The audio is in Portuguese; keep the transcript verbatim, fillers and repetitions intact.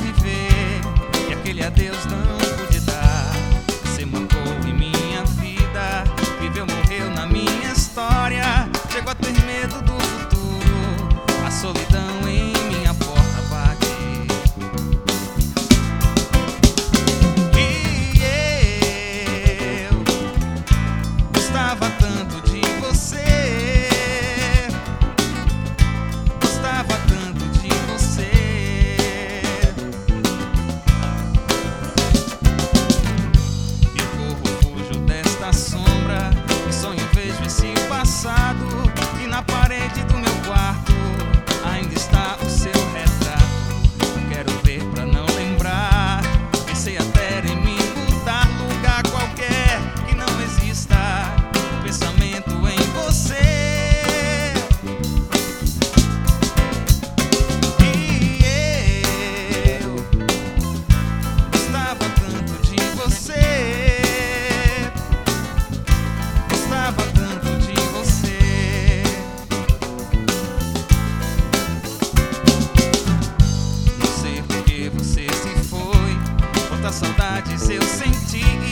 viver e aquele adeus não pude dar. Você marcou em minha vida, viveu, morreu na minha história. Chego a ter medo do futuro, a solidão em minha porta bate. E eu gostava tanto de você, gostava tanto de você. Eu corro, fujo desta sombra e sonho, vejo esse passado. E na parede do meu quarto ainda está o seu retrato. Eu quero ver pra não lembrar. Pensei até em me mudar, lugar qualquer que não exista pensamento em você. E eu gostava tanto de você, gostava tanto de você. Não sei por que você se foi, quantas saudades eu senti.